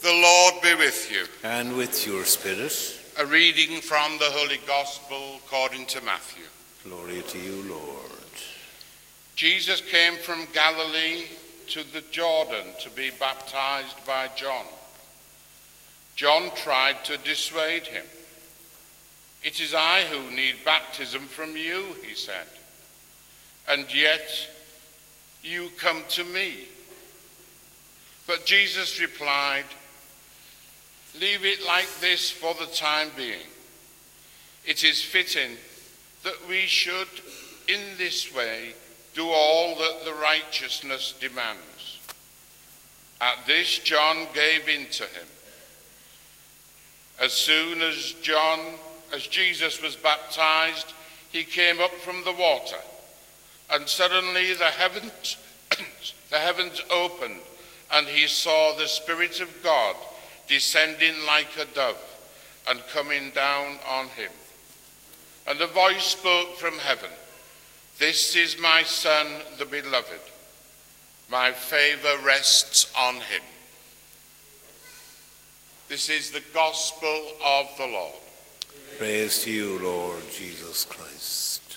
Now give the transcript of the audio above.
The Lord be with you. And with your spirit. A reading from the Holy Gospel according to Matthew. Glory to you, Lord. Jesus came from Galilee to the Jordan to be baptized by John. John tried to dissuade him. "It is I who need baptism from you," he said, "and yet you come to me." But Jesus replied, "Leave it like this for the time being. It is fitting that we should, in this way, do all that the righteousness demands." At this, John gave in to him. As soon as Jesus was baptized, he came up from the water, and suddenly the heavens opened, and he saw the Spirit of God descending like a dove and coming down on him. And a voice spoke from heaven, "This is my Son, the beloved. My favor rests on him." This is the gospel of the Lord. Praise to you, Lord Jesus Christ.